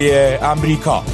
امریکا.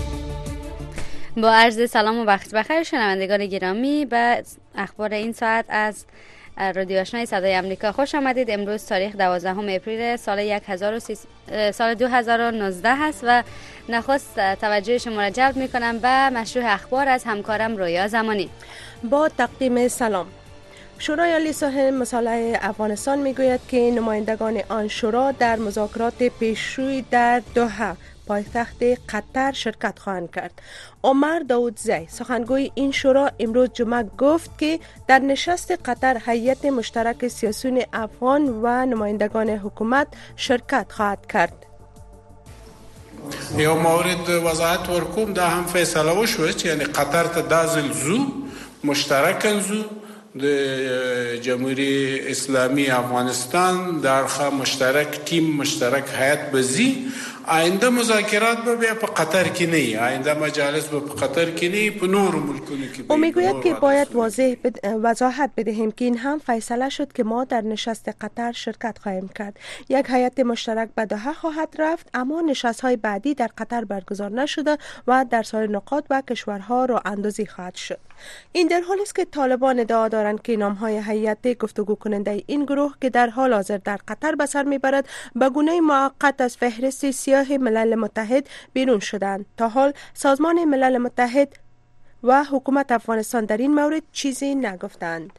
با عرض سلام و وقت بخیر شنوندگان گرامی به اخبار این ساعت از رادیو آشنای صدای امریکا خوش آمدید. امروز تاریخ 12 اپریل سال 2019 هست و نخست توجه شما را جلب می‌کنم به مشروع اخبار از همکارم رویا زمانی. با تقدیم سلام. شورای عالی صلح مصالح افغانستان میگوید که نمایندگان آن شورا در مذاکرات پیشروی در دوحه پایتخت قطر شرکت خواهند کرد. عمر داودزی سخنگوی این شورا امروز جمعه گفت که در نشست قطر هیئت مشترک سیاسیون افغان و نمایندگان حکومت شرکت خواهد کرد. یو مورد وضاحت ورکوم دا هم فیصله وشوه چې یعنی قطر ته دازل زو مشترکن زو د جمهوری اسلامی افغانستان درخه مشترک تیم مشترک هیئت بزی آینده مذاکرات به په قطر کې نه آینده مجالس به په قطر کې نه په نور ملکونو کې. او میگوید که باید وضاحت بدهیم که این هم فیصله شد که ما در نشست قطر شرکت خواهیم کرد. یک هیئت مشترک به دوحه خواهد رفت، اما نشست‌های بعدی در قطر برگزار نشده و در سایر نقاط و کشورها راه اندازی خواهد شد. این در حالی است که طالبان ادعا دارند که نام‌های هیئت گفتگو کننده این گروه که در حال حاضر در قطر به سر میبرد به گونه موقت از فهرست سیاه ملل متحد بیرون شدند. تا حال سازمان ملل متحد و حکومت افغانستان در این مورد چیزی نگفتند.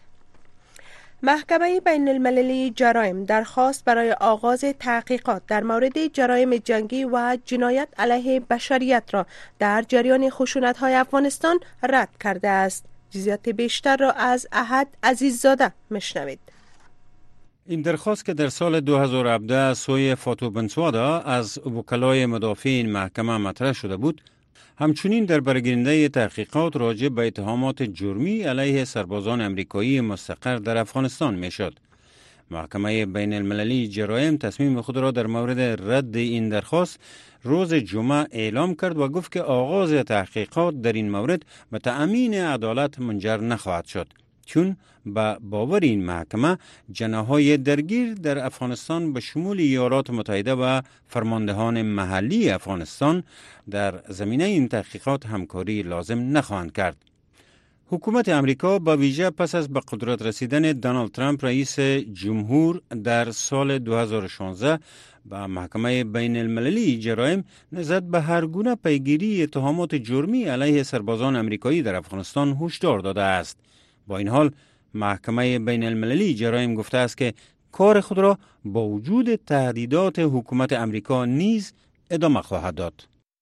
محکمه بین المللی جرایم درخواست برای آغاز تحقیقات در مورد جرایم جنگی و جنایت علیه بشریت را در جریان خشونت‌های افغانستان رد کرده است. جزئیات بیشتر را از احد عزیززاده میشنوید. این درخواست که در سال 2017 سوی فاتو بنسوادا از وکلای مدافع این محکمه مطرح شده بود، همچنین در برگیرنده تحقیقات راجع به اتهامات جرمی علیه سربازان امریکایی مستقر در افغانستان میشد. محکمه بین المللی جرایم تصمیم خود را در مورد رد این درخواست روز جمعه اعلام کرد و گفت که آغاز تحقیقات در این مورد به تأمین عدالت منجر نخواهد شد، چون با باور این محکمه جناح‌های درگیر در افغانستان به شمول ایالات متحده و فرماندهان محلی افغانستان در زمینه این تحقیقات همکاری لازم نخواهند کرد. حکومت امریکا با ویژه پس از به قدرت رسیدن دونالد ترامپ رئیس جمهور در سال 2016 با محکمه بین المللی جرایم نسبت به هر گونه پیگیری اتهامات جرمی علیه سربازان امریکایی در افغانستان هشدار داده است. با این حال محکمه بین المللی جرایم گفته است که کار خود را با وجود تهدیدات حکومت امریکا نیز ادامه خواهد داد.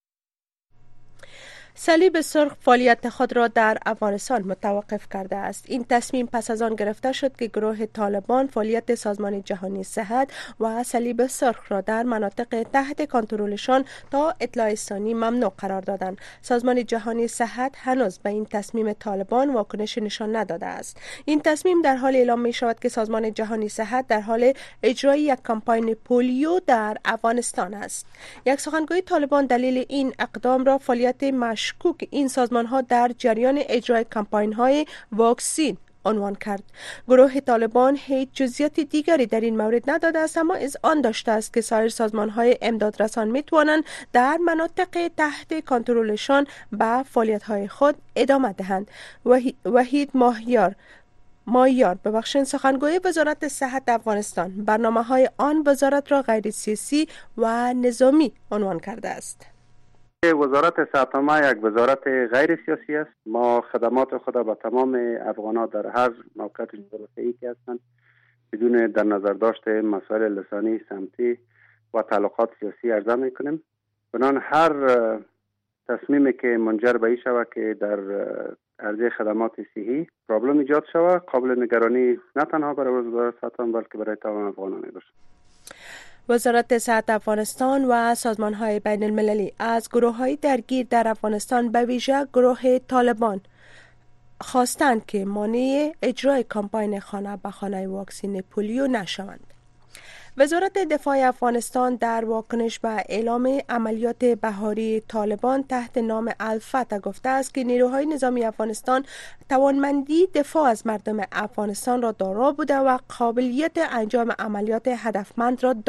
صلیب سرخ فعالیت خود را در افغانستان متوقف کرده است. این تصمیم پس از آن گرفته شد که گروه طالبان فعالیت سازمان جهانی صحت و صلیب سرخ را در مناطق تحت کنترلشان تا اطلاع ثانی ممنوع قرار دادند. سازمان جهانی صحت هنوز به این تصمیم طالبان واکنش نشان نداده است. این تصمیم در حال اعلام می شود که سازمان جهانی صحت در حال اجرای یک کمپاین پولیو در افغانستان است. یک سخنگوی طالبان دلیل این اقدام را فعالیت مشکوک این سازمان ها در جریان اجرای کمپاین های واکسین عنوان کرد. گروه طالبان هیچ جزئیات دیگری در این مورد نداده است، اما اذعان داشته است که سایر سازمان های امدادرسان می توانند در مناطق تحت کنترلشان به فعالیت های خود ادامه دهند. وحید ماهیار سخنگوی وزارت صحت افغانستان برنامه های آن وزارت را غیر سیاسی و نظامی عنوان کرده است. وزارت صحت ما یک وزارت غیر سیاسی است. ما خدمات خود به تمام افغانان در هر موقعیت جغرافیایی که هستند بدون در نظر داشته مسائل لسانی، سمتی و تعلقات سیاسی عرضه میکنیم. بنابراین هر تصمیمی که منجر به این شود که در عرضه خدمات صحی پرابلم ایجاد شود قابل نگرانی نه تنها برای وزارت صحت بلکه برای تمام افغانان باشد. وزارت صحت افغانستان و سازمان‌های بین المللی از گروه‌های درگیر در افغانستان به ویژه گروه طالبان خواستند که مانع اجرای کمپاین خانه به خانه واکسین پولیو نشوند. وزارت دفاع افغانستان در واکنش به اعلام عملیات بهاری طالبان تحت نام الفتح گفته است که نیروهای نظامی افغانستان توانمندی دفاع از مردم افغانستان را دارا بوده و قابلیت انجام عملیات هدفمند را دارد.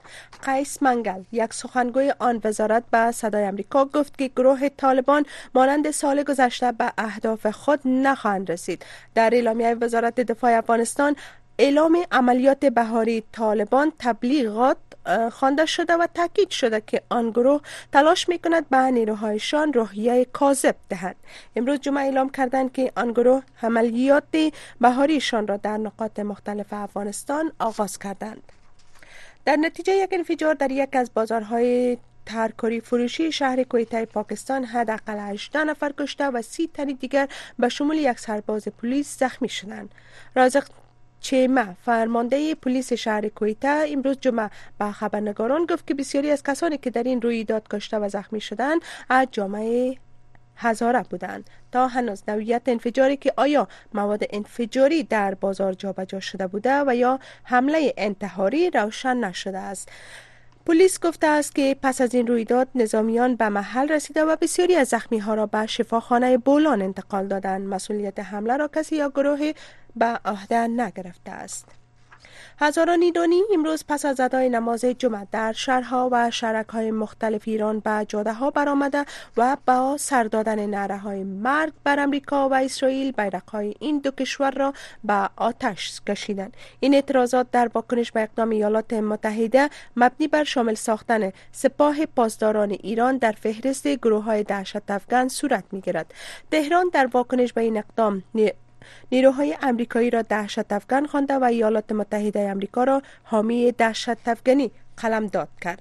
قیس منگل، یک سخنگوی آن وزارت، به صدای آمریکا گفت که گروه طالبان مانند سال گذشته به اهداف خود نخواهند رسید. در اعلامیه وزارت دفاع افغانستان اعلام عملیات بهاری طالبان تبلیغات خوانده شده و تاکید شده که آن گروه تلاش می‌کند به نیروهایشان روحیه کاذب دهند. امروز جمعه اعلام کردند که آن گروه عملیات بهاریشان را در نقاط مختلف افغانستان آغاز کردند. در نتیجه یک انفجار در یک از بازارهای ترکاری فروشی شهر کویته پاکستان حداقل 18 نفر کشته و 30 تن دیگر به شمول یک سرباز پلیس زخمی شدند. رازق چیمه، فرمانده پلیس شهر کویته، امروز جمعه به خبرنگاران گفت که بسیاری از کسانی که در این رویداد کشته و زخمی شدند از جامعه هزاره بودند. تا هنوز نوعیت انفجاری که آیا مواد انفجاری در بازار جابجا شده بوده و یا حمله انتحاری روشن نشده است. پلیس گفته است که پس از این رویداد نظامیان به محل رسیده و بسیاری از زخمی ها را به شفاخانه بولان انتقال دادند. مسئولیت حمله را کسی یا گروهی به عهده نگرفته است. هزاران ایرانی امروز پس از ادای نماز جمعه در شهرها و شهرک‌های مختلف ایران به جاده‌ها برآمده و با سر دادن نعره‌های مرگ بر امریکا و اسرائیل بیرق‌های این دو کشور را به آتش کشیدند. این اعتراضات در واکنش به اقدام ایالات متحده مبنی بر شامل ساختن سپاه پاسداران ایران در فهرست گروه‌های دهشت افکن صورت می‌گیرد. تهران در واکنش به این اقدام نیروهای امریکایی را دهشت افکن خوانده و ایالات متحده آمریکا را حامی دهشت افکنی قلمداد کرد.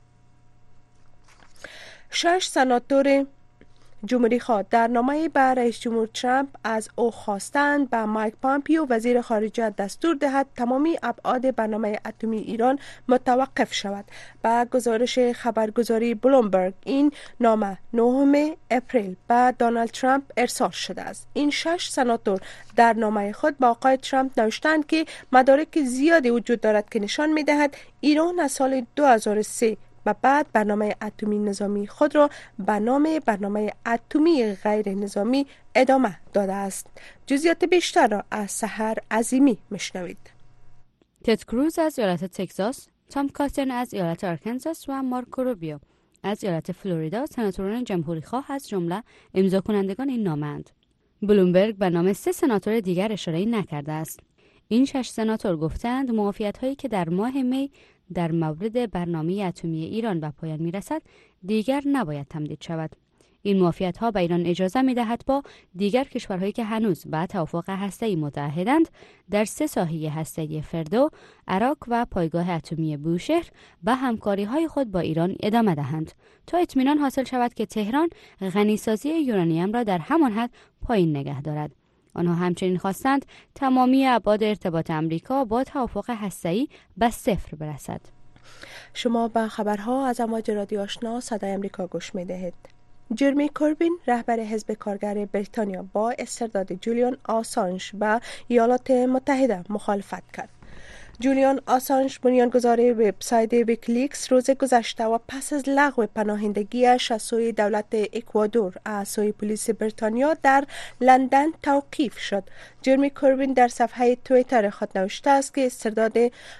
6 سناتور جمهوری خواه در نامه به رئیس جمهور ترامپ از او خواستند به مایک پامپیو وزیر خارجه دستور دهد تمامی ابعاد برنامه اتمی ایران متوقف شود. با گزارش خبرگزاری بلومبرگ این نامه 9 اپریل به دونالد ترامپ ارسال شده است. این 6 سناتور در نامه خود با آقای ترامپ نوشتند که مدارک زیادی وجود دارد که نشان می‌دهد ایران از سال 2003 و بعد برنامه اتمی نظامی خود را به نام برنامه اتمی غیر نظامی ادامه داده است. جزئیات بیشتر را از سحر عظیمی میشنوید. تد کروز از ایالت تگزاس، تام کاتن از ایالت آرکانزاس و مارکو روبیو از ایالت فلوریدا سناتوران جمهوری خواه از جمله امضا کنندگان این نامه اند. بلومبرگ به نام 3 سناتور دیگر اشاره نکرده است. این 6 سناتور گفتند موافقت‌هایی که در ماه می در مورد برنامه اتمی ایران به پایان میرسد دیگر نباید تمدید شود. این موافقت‌ها به ایران اجازه می‌دهد با دیگر کشورهایی که هنوز به توافق هسته‌ای متعهدند در 3 ساحه هسته‌ای فردو، عراق و پایگاه اتمی بوشهر به همکاری‌های خود با ایران ادامه دهند تا اطمینان حاصل شود که تهران غنیسازی یورانیم را در همان حد پایین نگه دارد. آنها همچنین خواستند تمامی ابعاد ارتباط امریکا با توافق هسته‌ای به 0 برسد. شما به خبرها از امواج رادیو آشنا صدای امریکا گوش می‌دهید. جرمی کوربین رهبر حزب کارگر بریتانیا با استرداد جولیان آسانژ به ایالات متحده مخالفت کرد. جولیان آسانژ بنیانگذار وبسایت ویکیلیکس روز گذشته و پس از لغو پناهندگیش از سوی دولت اکوادور از سوی پلیس بریتانیا در لندن توقیف شد. جرمی کوربین در صفحه توییتر خود نوشته است که استرداد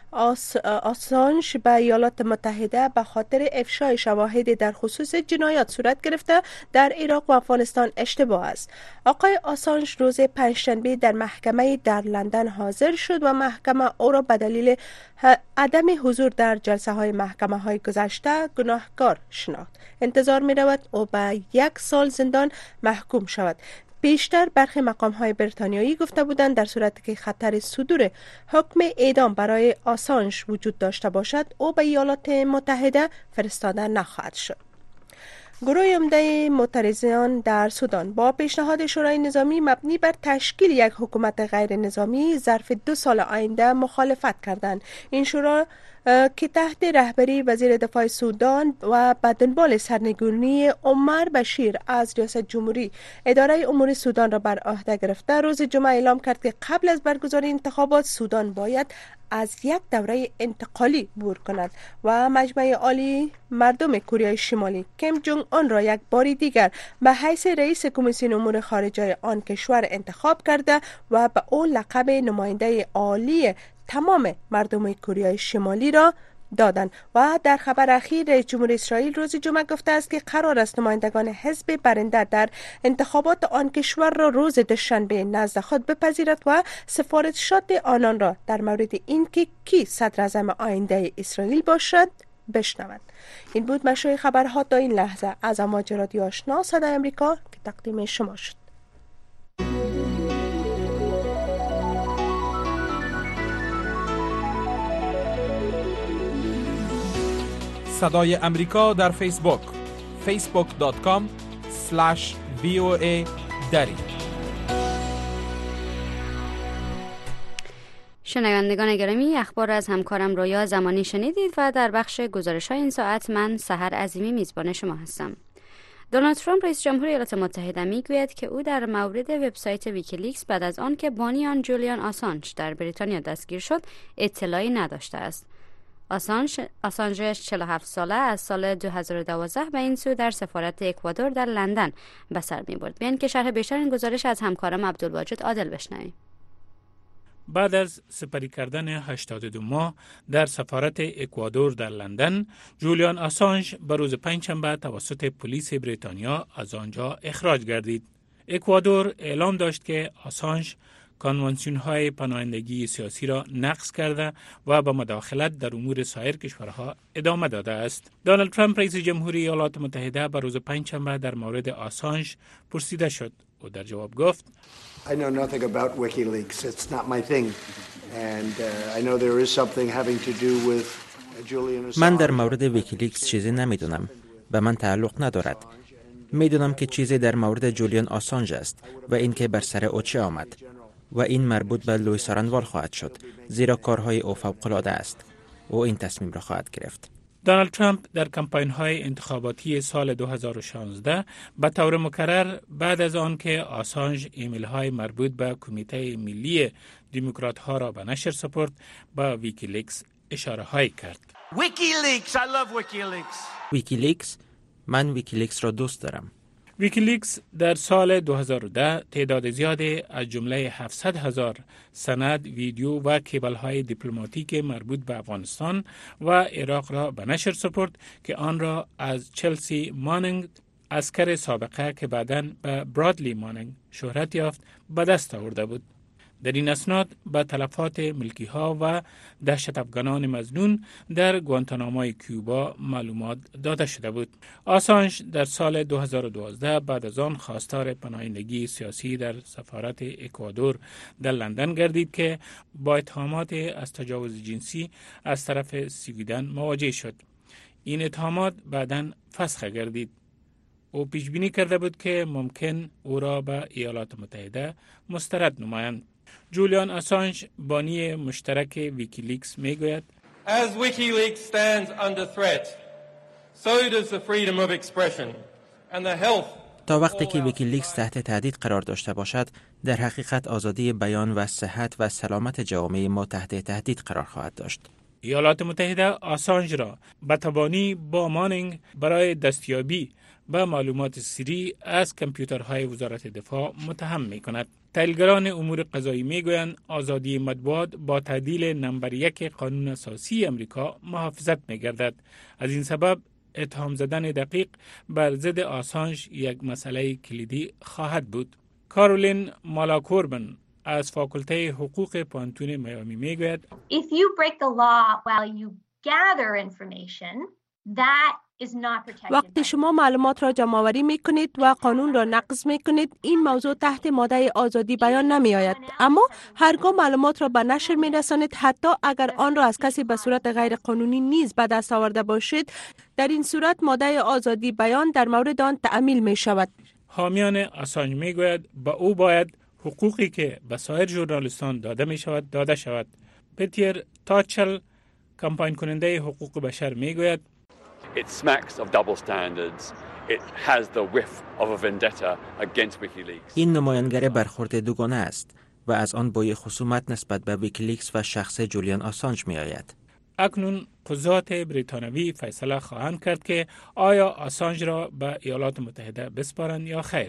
آسانژ به ایالات متحده به خاطر افشای شواهد در خصوص جنایات صورت گرفته در عراق و افغانستان اشتباه است. آقای آسانژ روز پنجشنبه در محکمه در لندن حاضر شد و محکمه او را به دلیل عدم حضور در جلسه های محکمه های گذشته گناهکار شناخت. انتظار می رود او به 1 سال زندان محکوم شود. پیشتر برخی مقام‌های بریتانیایی گفته بودند در صورتی که خطر صدور حکم اعدام برای آسانژ وجود داشته باشد او به ایالات متحده فرستاده نخواهد شد. گروه عمده معترضان در سودان با پیشنهاد شورای نظامی مبنی بر تشکیل یک حکومت غیر نظامی ظرف 2 سال آینده مخالفت کردند. این شورا که تحت رهبری وزیر دفاع سودان و به دنبال سرنگونی عمر بشیر از ریاست جمهوری اداره امور سودان را بر عهده گرفته روز جمعه اعلام کرد که قبل از برگزاری انتخابات سودان باید از یک دوره انتقالی عبور کند و مجمع عالی مردم کره شمالی کیم جونگ اون را یک بار دیگر به حیث رئیس کمیسیون امور خارجه آن کشور انتخاب کرده و به او لقب نماینده عالی تمام مردم کره شمالی را دادند. و در خبر اخیر رئیس جمهور اسرائیل روز جمعه گفته است که قرار است نمایندگان حزب برنده در انتخابات آن کشور را روز دوشنبه نزد خود بپذیرد و سفارشات آنان را در مورد اینکه کی صدر اعظم آینده اسرائیل باشد بشنوند. این بود مشروع خبرها تا این لحظه از امواج رادیو آشنا صدای آمریکا که تقدیم شما شد. صدای امریکا در فیسبوک facebook.com/VOA دری. شنوندگان گرامی، اخبار از همکارم رویا زمانی شنیدید و در بخش گزارش‌های این ساعت من سحر عظیمی میزبان شما هستم. دونالد ترامپ رئیس جمهور ایالات متحده میگوید که او در مورد وبسایت ویکیلیکس بعد از آن که بانی آن جولیان آسانج در بریتانیا دستگیر شد اطلاعی نداشته است. آسانج 47 ساله از سال 2012 به این سو در سفارت اکوادور در لندن به سر می‌برد. بیاین که شرح بیشتر این گزارش از همکارم عبدالواجد عادل بشنویم. بعد از سپری کردن 82 ماه در سفارت اکوادور در لندن، جولیان آسانج به روز پنجشنبه توسط پلیس بریتانیا از آنجا اخراج گردید. اکوادور اعلام داشت که آسانج کنوانسیون‌های پناهندگی سیاسی را نقض کرده و با مداخلت در امور سایر کشورها ادامه داده است. دونالد ترامپ رئیس جمهوری ایالات متحده به روز پنجشنبه در مورد آسانج پرسیده شد. او در جواب گفت: I know nothing about WikiLeaks. It's not my thing. And I know there is something having to do with Julian Assange. من در مورد ویکیلیکس چیزی نمیدونم. به من تعلق ندارد. میدونم که چیزی در مورد جولیان آسانج است و اینکه بر سر او چه آمد. و این مربوط به لوئیس آرنوال خواهد شد، زیرا کارهای او فوق‌العاده است. او این تصمیم را خواهد گرفت. دونالد ترامپ در کمپاین‌های انتخاباتی سال 2016 به طور مکرر بعد از آن که آسانج ایمیل‌های مربوط به کمیته ملی دموکرات‌ها را به نشر سپرد، با ویکیلیکس اشاره‌هایی کرد. WikiLeaks, I love WikiLeaks. ویکیلیکس، من ویکیلیکس را دوست دارم. ویکیلیکس در سال 2010 تعداد زیادی از جمله 700,000 سند، ویدیو و کیبل‌های دیپلماتیک مربوط به افغانستان و عراق را به نشر سپرد که آن را از چلسی مانینگ، عسکر سابقه که بعداً به برادلی مانینگ شهرت یافت، به دست آورده بود. در این اسناد به تلفات ملکی‌ها و دهشت افغانان مظنون در گوانتاناموی کیوبا معلومات داده شده بود. آسانج در سال 2012 بعد از آن خواستار پناهندگی سیاسی در سفارت اکوادور در لندن گردید که با اتهامات از تجاوز جنسی از طرف سویدن مواجه شد. این اتهامات بعداً فسخ گردید. او پیش بینی کرده بود که ممکن او را به ایالات متحده مسترد نمایند. جولیان آسانج بانی مشترک ویکیلیکس میگوید: As WikiLeaks stands under threat, so does the freedom of expression and the health. تا وقتی که ویکیلیکس تحت تهدید قرار داشته باشد، در حقیقت آزادی بیان و صحت و سلامت جامعه ما تحت تهدید قرار خواهد داشت. ایالات متحده آسانج را به تبانی با مانینگ برای دستیابی به معلومات سری از کامپیوترهای وزارت دفاع متهم می‌کند. تحلیلگران امور قضایی میگویند آزادی مطبوعات با تعدیل نمبر 1 قانون اساسی امریکا محافظت می‌گردد. از این سبب اتهام زدن دقیق بر ضد آسانج یک مسئله کلیدی خواهد بود. کارولین مالاکوربن از فاکولته حقوق پانتون میامی میگوید: If you break the law while you gather information, that وقتی شما معلومات را جمع آوری می کنید و قانون را نقض می کنید، این موضوع تحت ماده آزادی بیان نمی آید. اما هرگاه معلومات را به نشر می رسانید، حتی اگر آن را از کسی به صورت غیر قانونی نیز به دست آورده باشید، در این صورت ماده آزادی بیان در مورد آن تعمیل می شود. حامیان آسانج می گوید با او باید حقوقی که به سایر ژورنالیستان داده می شود داده شود. پتیر تاچل، کمپاین کننده حقوق بشر می گوید: It smacks of double standards. It has the whiff of a vendetta against WikiLeaks. این نمایانگر برخورد دوگانه است و از آن بوی خصومت نسبت به ویکیلیکس و شخص جولیان آسانج می آید. اکنون قضات بریتانوی فیصله خواهند کرد که آیا آسانج را به ایالات متحده بسپارند یا خیر.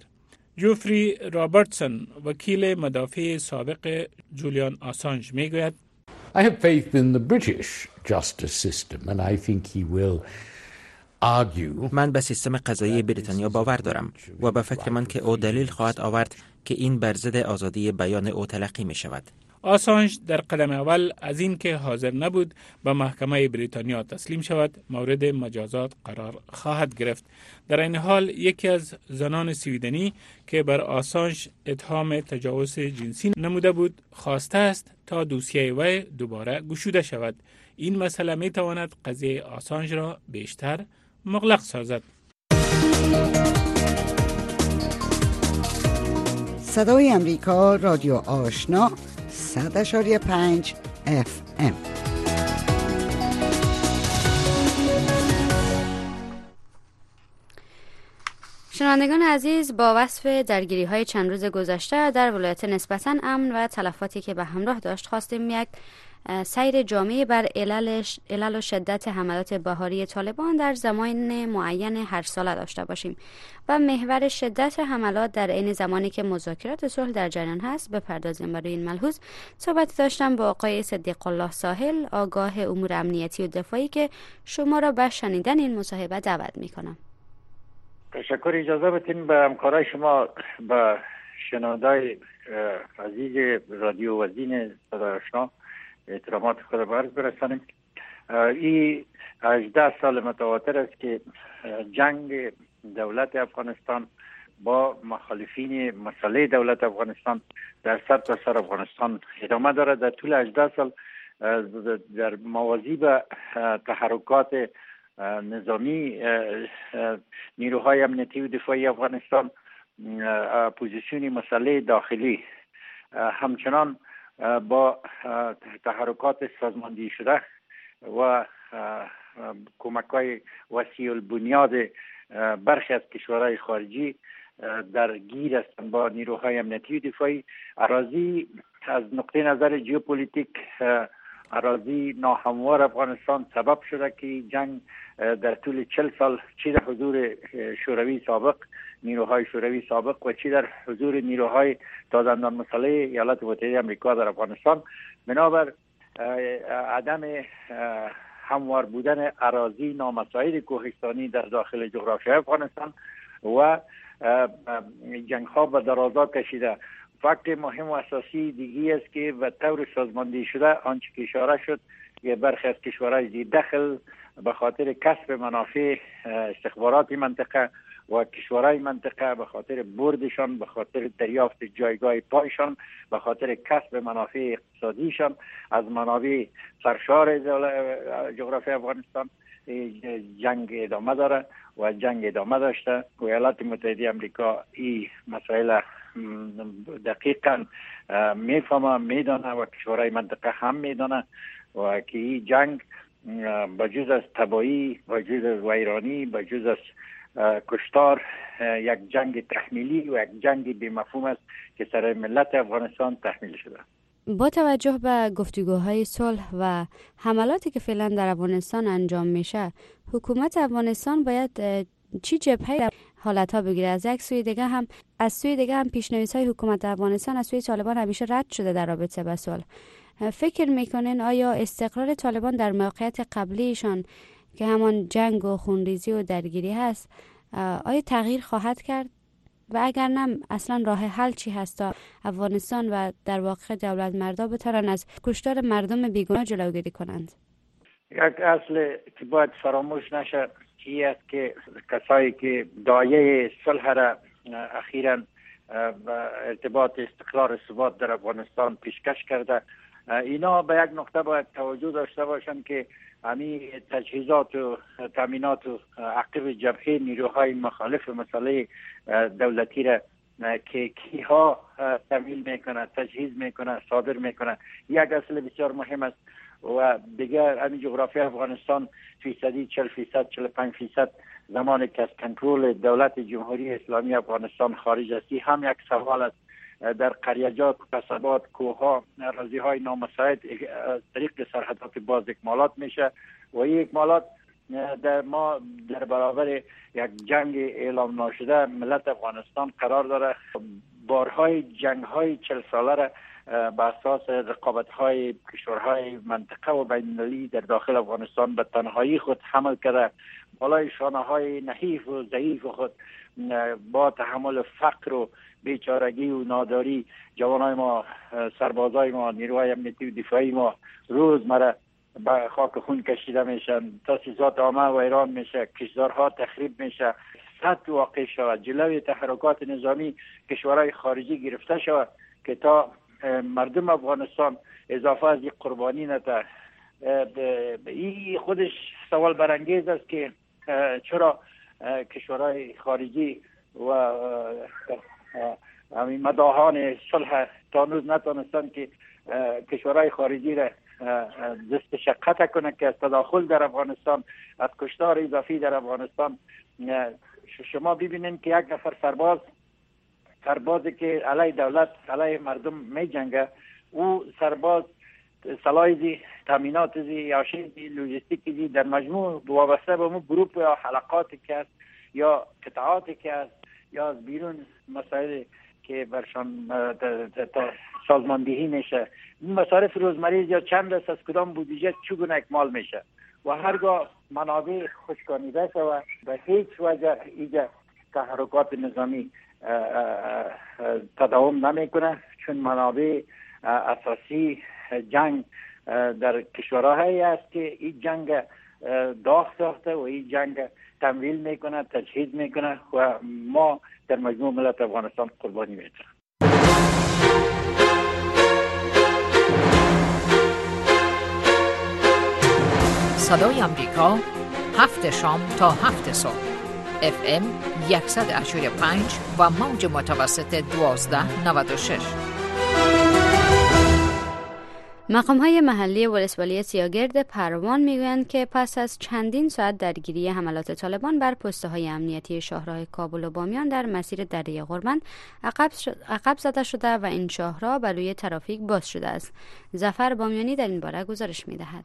جوفری رابرتسون، وکیل مدافع سابق جولیان آسانج می گوید: I have faith in the British justice system and I think he will argue. من به سیستم قضایی بریتانیا باور دارم و به فکر من که او دلیل خواهد آورد که این بر ضد آزادی بیان او تلقی می شود. آسانژ در قدم اول از این که حاضر نبود به محکمه بریتانیا تسلیم شود مورد مجازات قرار خواهد گرفت. در این حال یکی از زنان سویدنی که بر آسانژ اتهام تجاوز جنسی نموده بود خواسته است تا دوسیه وی دوباره گشوده شود. این مسئله می تواند قضیه آسانژ را بیشتر مغلق سازد. صدای امریکا رادیو آشنا 100.5 FM. شنوندگان عزیز، با وصف درگیری‌های چند روز گذشته در ولایت نسبتاً امن و تلفاتی که به همراه داشت خواستیم یک سیر جامعی بر علل و شدت حملات بهاری طالبان در زمان معین هر ساله داشته باشیم و محور شدت حملات در عین زمانی که مذاکرات صلح در جریان هست بپردازیم. برای این ملحوظ صحبت داشتم با آقای صدیق الله ساحل، آگاه امور امنیتی و دفاعی که شما را به شنیدن این مصاحبه دعوت می‌کنم. تشکر. اجازه بدین به همکارای شما به شنوندای عزیز رادیو وزین صدای آشنا احترامات خود را عرض برسانیم. این 18 سال متواتر است که جنگ دولت افغانستان با مخالفین مسئله دولت افغانستان در سرتاسر افغانستان ادامه دارد. در طول 18 سال در موازی به تحرکات نظامی نیروهای امنیتی و دفاعی افغانستان، اپوزیسیون مسئله داخلی همچنان با تحرکات سازماندهی شده و کمک‌های وسیع البنیاد برخی از کشورهای خارجی درگیر هستند با نیروهای امنیتی و دفاعی. اراضی از نقطه نظر ژئوپلیتیک اراضی ناهموار افغانستان سبب شده که جنگ در طول 40 سال چی در حضور شوروی سابق، نیروهای شوروی سابق و چی در حضور نیروهای دادندان مسئله ایالات متحده آمریکا در افغانستان بنابر عدم هموار بودن اراضی نامساعد کوهستانی در داخل جغرافیای افغانستان و جنگ ها به درازا کشیده. فکت مهم و اساسی دیگی است که به طور سازماندهی شده آنچه که اشاره شد که برخی از کشورهای زیر دخل به خاطر کسب منافع استخبارات منطقه و کشورهای منطقه به خاطر بردشان، به خاطر دریافت جایگاه پایشان، به خاطر کسب منافع اقتصادیشان از منابع سرشار جغرافی افغانستان جنگ ادامه داره و جنگ ادامه داشته. ایالات متحده آمریکا این مسائل دقیقاً میفهمه، میدانه و کشورهای منطقه هم میدانه و که این جنگ بجز از تباهی، بجز از ویرانی، بجز از کشتار یک جنگ تحمیلی و یک جنگ بی مفهوم است که سر ملت افغانستان تحمیل شده. با توجه به گفتگوهای صلح و حملاتی که فعلا در افغانستان انجام میشه، حکومت افغانستان باید چی جبهه‌ای در حالت‌ها بگیره؟ از سوی دیگه هم پیش‌نویس‌های حکومت افغانستان از سوی طالبان همیشه رد شده در رابطه با صلح. فکر میکنین آیا استقرار طالبان در موقعیت قبلیشان که همان جنگ و خونریزی و درگیری هست آیا تغییر خواهد کرد و اگر نه اصلا راه حل چی هست تا افغانستان و در واقع دولت مردا بتونن از کشتار مردم بیگناه جلوگیری کنند؟ یک اصل که باید فراموش نشه این است که کسایی که دایه صلح را اخیراً ارتباط استقرار و ثبات در افغانستان پیشکش کرده، اینا به یک نقطه باید توجه داشته باشند که همین تجهیزات و تامینات و عقب جبهه نیروهای مخالف مسئله دولتی را که کیها تمویل میکنه، تجهیز میکنه، صادر میکنه یک اصل بسیار مهم است و دیگر همین جغرافی افغانستان فیصدی 40% 45% زمانی که از کنترل دولت جمهوری اسلامی افغانستان خارج است هم یک سوال است. در قریجات، قصبات، کوهها، اراضی‌های نامساعد طریق سرحدات باز اکمالات میشه و این اکمالات ما در برابر یک جنگ اعلام ناشده ملت افغانستان قرار داره. بارهای جنگ‌های 40 ساله را بر اساس رقابت‌های کشورهای منطقه و بین‌المللی در داخل افغانستان به تنهایی خود حمل کرده، بالای شانه‌های نحیف و ضعیف خود با تحمل فقر و بیچارگی و ناداری جوانای ما، سربازای ما، نیروهای امنیتی و دفاعی ما روزمره به خاک خون کشیده میشن، تاسیسات عامه ویران میشه، کشتزارها تخریب میشه، سد واقع شود، جلوی تحرکات نظامی کشورهای خارجی گرفته شود که تا مردم افغانستان اضافه از یک قربانی نده. این خودش سوال برانگیز است که چرا کشورهای خارجی و همین مداحان صلح تا هنوز نتونستند که کشورهای خارجی را دست شقت کنه که از تداخل در افغانستان، از کشتار اضافی در افغانستان. شما ببینید که یک نفر سربازی که علیه دولت علیه مردم می جنگه، او سرباز سلایزی، تامیناتزی، یاشیزی، لوجستیکی در مجموع وابسته به اون گروپ یا حلقاتی که است یا قطعاتی که است یا از بیرون مسائل که برشان سازماندهی میشه، این مصارف روزمره یا چند دست از کدام بودجه چگونه اکمال میشه و هرگاه منابع خشکانیده شود و هیچ وجه اینجا تحرکات نظامی تداوم نمیکنه، چون منابع اساسی جنگ در کشورهایی است که این جنگ داغ ساخته و این جنگ تمویل میکنه، تجهیز میکنه و ما در مجموع ملت افغانستان قربانی میتونیم. صدای امریکا 7 شام تا 7 صبح FM 100.5 و موج متوسط 1296. مقام‌های محلی ولسوالی سیاگرد پروان میگویند که پس از چندین ساعت درگیری حملات طالبان بر پست‌های امنیتی شاهراه کابل و بامیان در مسیر دره غربند عقب زده شده و این شاهراه بر روی ترافیک باز شده است. ظفر بامیانی در این باره گزارش می‌دهد.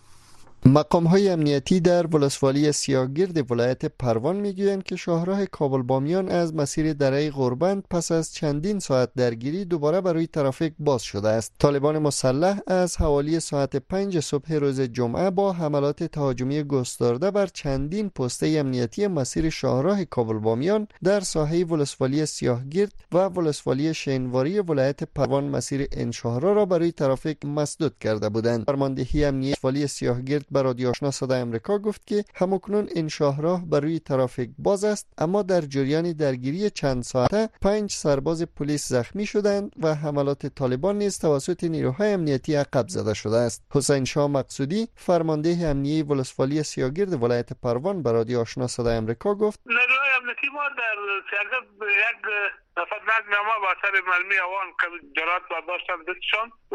مقام‌های امنیتی در ولسوالی سیاگرد ولایت پروان میگویند که شاهراه کابل بامیان از مسیر دره غربند پس از چندین ساعت درگیری دوباره برای ترافیک باز شده است. طالبان مسلح از حوالی ساعت 5 صبح روز جمعه با حملات تهاجمی گسترده بر چندین پسته امنیتی مسیر شاهراه کابل بامیان در ساحه ولسوالی سیاگرد و ولسوالی شینواری ولایت پروان مسیر این شاهراه را برای ترافیک مسدود کرده بودند. فرماندهی امنیتی ولسوالی سیاگرد بر رادیو آشنا صدای آمریکا گفت که همکنون این شاهراه بر روی ترافیک باز است، اما در جریان درگیری چند ساعته 5 سرباز پلیس زخمی شدند و حملات طالبان نیز توسط نیروهای امنیتی عقب زده شده است. حسین شاه مقصودی فرمانده امنیتی ولسوالی سیاگرد ولایت پروان بر رادیو آشنا صدای آمریکا گفت: نیروهای امنیتی ما در سیاگرد یک نفر نقنما با اثر مرمی اوان که جرات برداشتن دستشان و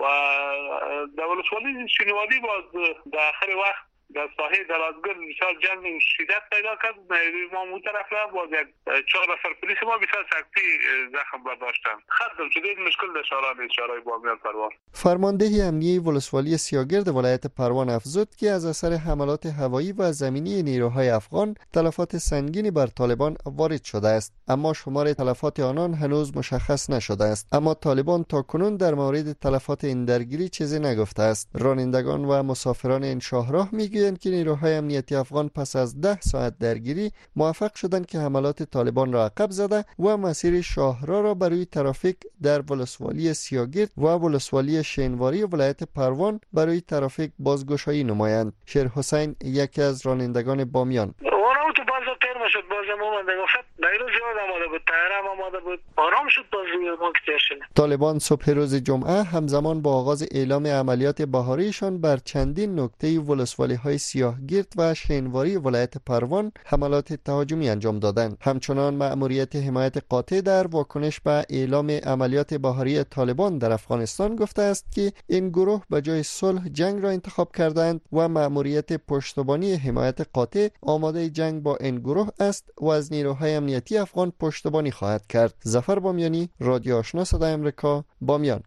در ولسوالی شینواری باز در آخر وقت در ساحه درازگرد بسیار جنگ شدت پیدا کرد. نیروی ما اون طرف را باز یک 4 نفر پلیس ما بسیار سختی زخم برداشتن. ختم شده این مشکل در شهرهای بامیان پروان. فرمانده امنیتی ولسوالی سیاگرد ولایت پروان افزود که از اثر حملات هوایی و زمینی نیروهای افغان تلفات سنگینی بر طالبان وارد شده است، اما شمار تلفات آنان هنوز مشخص نشده است. اما طالبان تاکنون در مورد تلفات این درگیری چیزی نگفته است. رانندگان و مسافران این شاهراه میگویند که نیروهای امنیتی افغان پس از 10 ساعت درگیری موفق شدند که حملات طالبان را عقب زده و مسیر شاهراه را برای ترافیک در ولسوالی سیاگرد و ولسوالی شینواری ولایت پروان برای ترافیک بازگشایی نمایند. شیر حسین یکی از رانندگان بامیان: تو باز ترم شد، بازم اومده گفت دایره زیاد آماده بود، تایرم آماده بود، آرام شد باز ما کتیشن. طالبان صبح روز جمعه همزمان با آغاز اعلام عملیات بهاریشان بر چندین نقطه ولسوالی‌های سیاهگرد و شینواری ولایت پروان حملات تهاجمی انجام دادند. همچنان مأموریت حمایت قاطع در واکنش به اعلام عملیات بهاری طالبان در افغانستان گفته است که این گروه به جای صلح جنگ را انتخاب کردند و مأموریت پشتیبانی حمایت قاطع آماده جنگ با این گروه است و از نیروهای امنیتی افغان پشتیبانی خواهد کرد. ظفر بامیانی، رادیو آشنا صدای آمریکا، بامیان.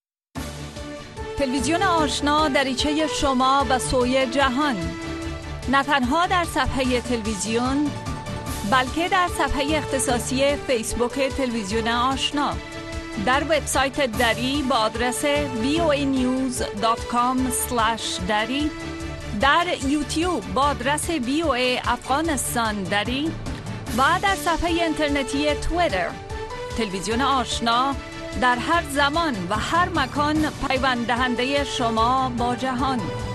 تلویزیون آشنا دریچه شما به سوی جهان، نه تنها در صفحه تلویزیون بلکه در صفحه اختصاصی فیسبوک تلویزیون آشنا. در وبسایت دری با آدرس voanews.com/dari، در یوتیوب با آدرس VOA افغانستان دری و در صفحه اینترنتی توییتر. تلویزیون آشنا در هر زمان و هر مکان پیوند دهنده شما با جهان.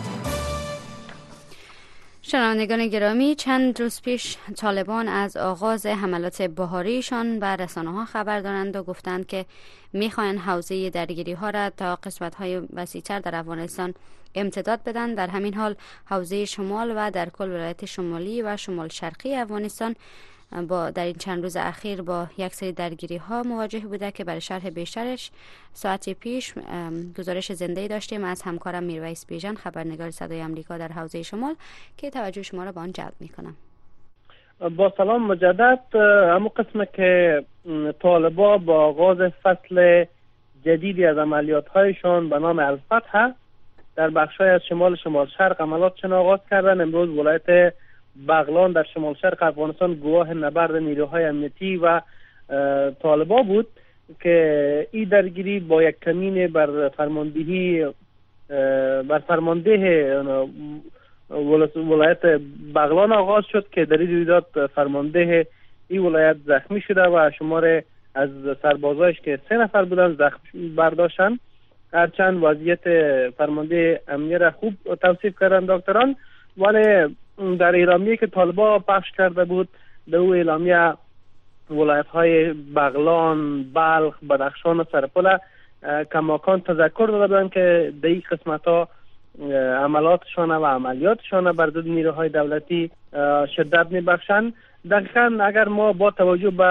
شنوندگان گرامی، چند روز پیش طالبان از آغاز حملات بهاریشان بر رسانه‌ها خبر دارند و گفتند که می‌خواهند حوزه درگیری‌ها را تا قسمت‌های وسیع‌تر در افغانستان امتداد بدن. در همین حال حوزه شمال و در کل ولایت شمالی و شمال شرقی افغانستان در این چند روز اخیر با یک سری درگیری ها مواجه بوده که برای شرح بیشترش ساعتی پیش گزارش زنده داشتیم از همکارم میرویس بیژن، خبرنگار صدای آمریکا در حوزه شمال، که توجه شما را به آن جلب میکنم. با سلام مجدد. همون قسمه که طالبا با آغاز فصل جدیدی از عملیات هایشان به نام الفتح در بخشای از شمال شرق عملیاتشان آغاز کردن. امروز ولایت بغلان در شمال شرق افغانستان گواه نبرد نیروهای امنیتی و طالبا بود که این درگیری با یک کمین بر فرمانده ولایت بغلان آغاز شد که در این رویداد فرمانده این ولایت زخمی شده و شمار از سربازایش که 3 نفر بودن زخم برداشتن. هرچند وضعیت فرمانده امنیه را خوب توصیف کردن دکتران، ولی در اعلامیه که طالبا پخش کرده بود در او اعلامیه ولایت های بغلان، بلخ، بدخشان و سرپل کماکان تذکر داده بودند که در این قسمت ها عملاتشان و عملیاتشان بر ضد نیروهای دولتی شدت میبخشند. دقیقا اگر ما با توجه به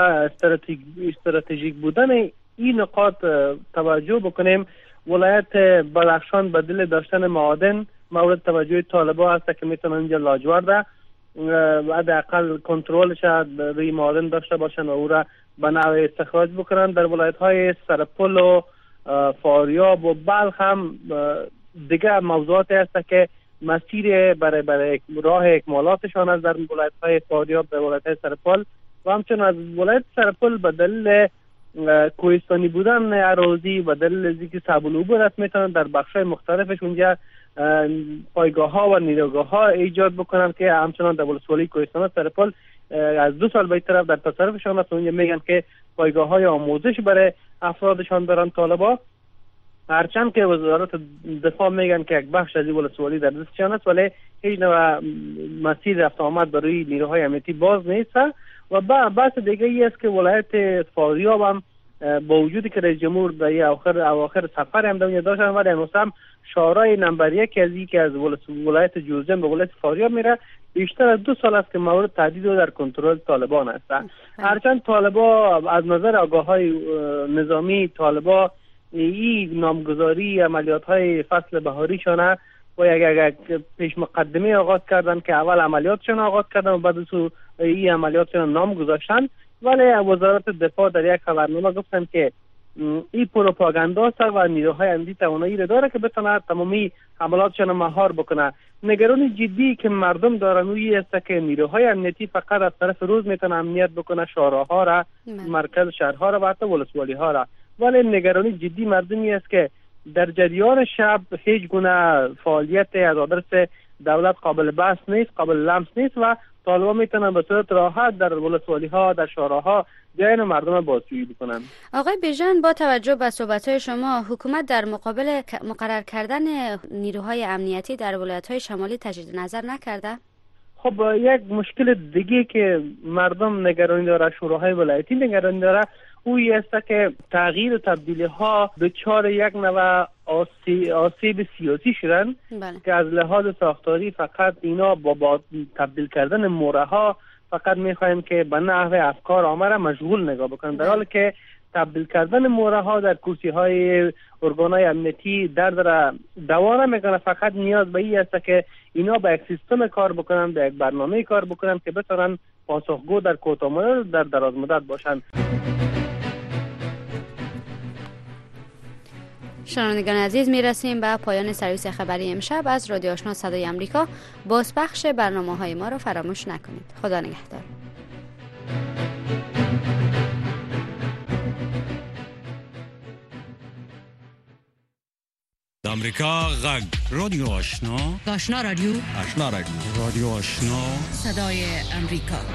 استراتژیک بودن این نقاط توجه بکنیم، ولایت بدخشان به دل داشتن معادن مورد توجه طالبا هست که میتونن اینجا لاجورده و حداقل کنترلش روی معادن داشته باشن و او را به نوع استخراج بکنن. در ولایت های سرپل و فاریاب و بلخ هم دیگه موضوعاتی هست که مسیر برای راه اکمالاتشان از در ولایت های فاریاب به ولایت های سرپل و همچنین از ولایت سرپل به دلیل کوهستانی بودن اراضی و دلیل اینکه صعب العبور است میتونن در بخش‌های مختلفش اونجا پایگاه ها و نیروگاه ها ایجاد بکنن که همچنان در ولسوالی کوهستان سرپل از 2 سال به طرف در تصرفشان است. اونجا میگن که پایگاه های آموزش برای افرادشان دارن طالبا، هرچند که وزارت دفاع میگن که یک بخش از این ولسوالی در دستشان است، ولی هیچ نوع مسیر رفت آمد برای نیروهای امنیتی باز نیست. و بحث دیگه ای است که ولایت فاریاب هم با وجودی که رئیس جمهور در اواخر سفر هم داشتن ولی هنوز هم شورای نمبر 1 از این که از ولایت جوزجان به ولایت فاریاب میره بیشتر از 2 سال است که مورد تهدید و در کنترل طالبان هستند. هرچند طالبا از نظر آگاه‌های نظامی طالبا این نامگذاری عملیات‌های فصل بهاری شونه و یک پیش مقدمه آغاز کردن که اول عملیاتشون آغاز کردن و بعد این عملیاتشون نام گذاشتن، ولی وزارت دفاع در یک خبرنامه گفتن که این پروپاگانداست و نیروهای امنیتی توانایی را داره که بتونه تمامی حملاتشون مهار بکنه. نگرانی جدی که مردم دارن اوی است که نیروهای امنیتی فقط از طرف روز میتونه امنیت بکنه شهرها را، مرکز شهرها را و حتی ولسوالی ها را، ولی نگرانی جدی مردمی است که در جریان شب هیچ گونه فعالیت از آدرس دولت قابل بحث نیست، قابل لمس نیست و طالبا میتونن به صورت راحت در ولسوالی ها، در شهرها جای مردم بازجویی بکنن. آقای بیژن، با توجه به صحبت‌های شما، حکومت در مقابل مقرر کردن نیروهای امنیتی در ولایت‌های شمالی تجدید نظر نکرده؟ خب یک مشکل دیگه که مردم نگرانی داره، شوراهای ولایتی نگرانی داره، اوی است که تغییر و تبدیلی ها دچار یک نوع آسیب سیاسی شدن که از لحاظ ساختاری فقط اینا با تبدیل کردن موره ها فقط میخواین که به نحو افکار عامه را مشغول نگاه بکنن، در حالی که تبدیل کردن موره ها در کرسی های ارگانهای امنیتی در دوام میکنه. فقط نیاز به این است که اینا به یک سیستم کار بکنن، به یک برنامه کار بکنن که بتونن پاسخگو در کوتاه مدت در دراز مدت باشن. شنوندگان عزیز، میرسیم به پایان سرویس خبری امشب از رادیو آشنا صدای آمریکا. بازپخش برنامه‌های ما رو فراموش نکنید. خدا نگهدار. امریکا غږ رادیو آشنا آشنا رادیو رادیو آشنا صدای امریکا